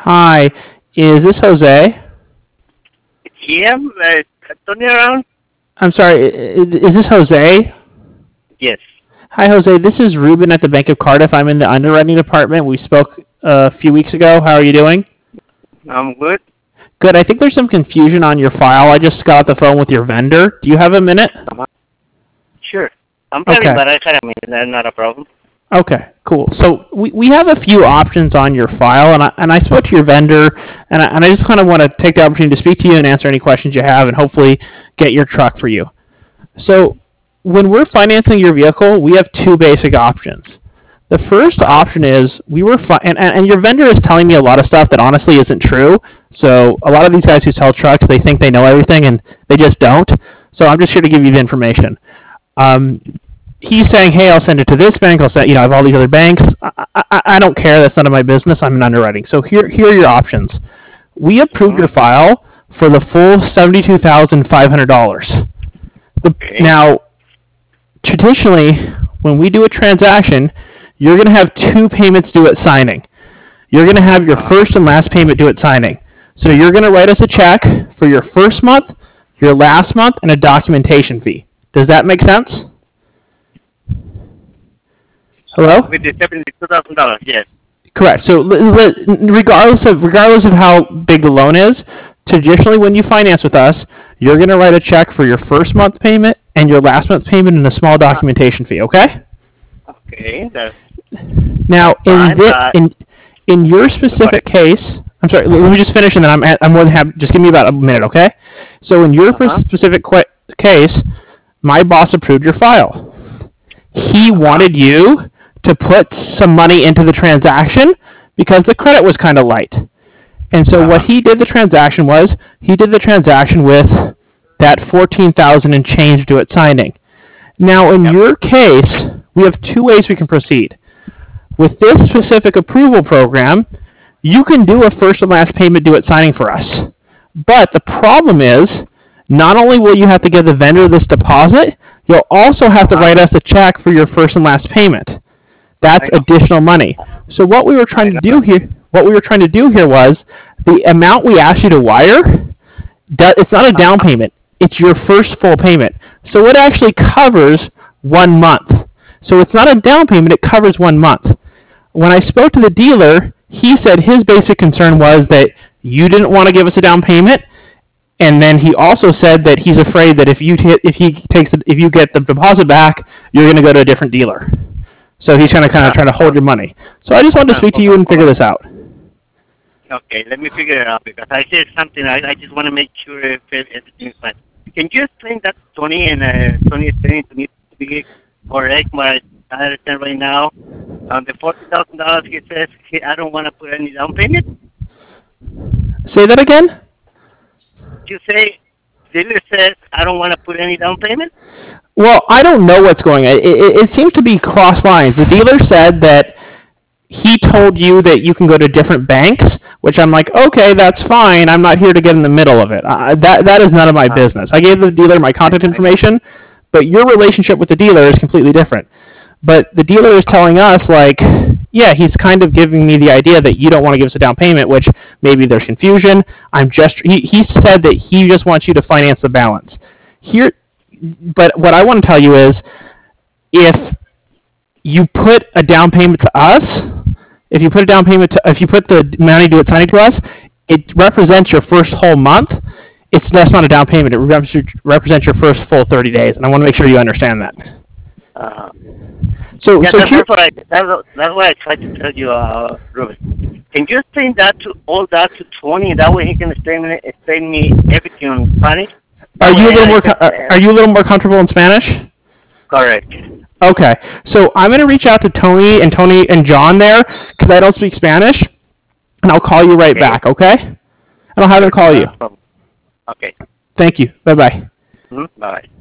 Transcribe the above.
Hi, is this Jose? Yeah, Tony around? I'm sorry, is this Jose? Yes. Hi, Jose. This is Ruben at the Bank of Cardiff. I'm in the underwriting department. We spoke a few weeks ago. How are you doing? I'm good. Good. I think there's some confusion on your file. I just got off the phone with your vendor. Do you have a minute? Uh-huh. Sure. I'm driving, Okay. but I got a minute. That's not a problem. Okay, cool. So we have a few options on your file, and I spoke to your vendor, and I just kind of want to take the opportunity to speak to you and answer any questions you have, and hopefully get your truck for you. So when we're financing your vehicle, we have two basic options. The first option is and your vendor is telling me a lot of stuff that honestly isn't true. So a lot of these guys who sell trucks, they think they know everything, and they just don't. So I'm just here to give you the information. Um, he's saying, "Hey, I'll send it to this bank. I'll send, I have all these other banks. I don't care. That's none of my business. I'm in underwriting. So here are your options. We approved Mm-hmm. your file for the full $72,500. Okay. Now, traditionally, when we do a transaction, you're going to have two payments due at signing. You're going to have your first and last payment due at signing. So you're going to write us a check for your first month, your last month, and a documentation fee. Does that make sense? Hello? With the $72,000, yes. Correct. So regardless of how big the loan is, traditionally when you finance with us, you're going to write a check for your first month payment and your last month payment and a small documentation fee. Okay? Okay. That's Now fine. in your specific case, I'm sorry. Let me just finish, and then I'm more than happy. Just give me about a minute, okay? So in your Uh-huh. specific case, my boss approved your file. He Uh-huh. wanted you to put some money into the transaction because the credit was kind of light. And so what Uh-huh. he did he did the transaction with that 14,000 and change due at signing. Now in Yep. your case, we have two ways we can proceed. With this specific approval program, you can do a first and last payment due at signing for us. But the problem is, not only will you have to give the vendor this deposit, you'll also have to Uh-huh. write us a check for your first and last payment. That's I know. additional money. So I know. what we were trying to do here was the amount we asked you to wire, it's not a down Uh-huh. payment. It's your first full payment. So it actually covers 1 month. So it's not a down payment, it covers 1 month. When I spoke to the dealer, he said his basic concern was that you didn't want to give us a down payment, and then he also said that he's afraid that if you get the deposit back, you're going to go to a different dealer. So he's trying to kind of trying to hold your money. So I just wanted to speak to Hold you on. and Hold figure on. this out. Okay, let me figure it out because I said something. I just want to make sure if everything's fine. Can you explain that to Tony and Tony is saying to me to be correct what I understand right now? On the $40,000, he says I don't want to put any down payment. Say that again? You say dealer says I don't want to put any down payment. Well, I don't know what's going on. It seems to be cross lines. The dealer said that he told you that you can go to different banks, which I'm like, okay, that's fine. I'm not here to get in the middle of it. That is none of my Uh, business. I gave the dealer my contact I know. information, but your relationship with the dealer is completely different. But the dealer is telling us, like, yeah, he's kind of giving me the idea that you don't want to give us a down payment, which maybe there's confusion. He said that he just wants you to finance the balance. Here, but what I want to tell you is, if you put a down payment to us, if you put the money due at signing to us, it represents your first whole month. That's not a down payment. It represents your first full 30 days, and I want to make sure you understand that. Uh, So, yeah, so here, that's what I tried to tell you, Ruben. Can you explain that to all that to Tony? That way he can explain me everything in Spanish. are That you a way little I more can are you a little more comfortable in Spanish? correct. Okay, so I'm gonna reach out to Tony and John there because I don't speak Spanish, and I'll call you right Okay, back. Okay, and I'll have them sure, call not you. a problem. Okay, Thank you. Bye bye. bye.